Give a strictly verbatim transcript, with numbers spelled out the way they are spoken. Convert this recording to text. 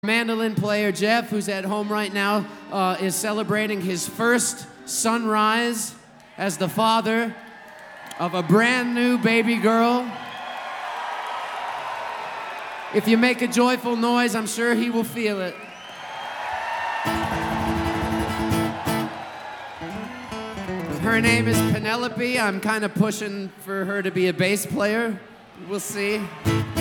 Mandolin player Jeff, who's at home right now, uh, is celebrating his first sunrise as the father of a brand new baby girl. If you make a joyful noise, I'm sure he will feel it. Her name is Penelope. I'm kind of pushing for her to be a bass player. We'll see.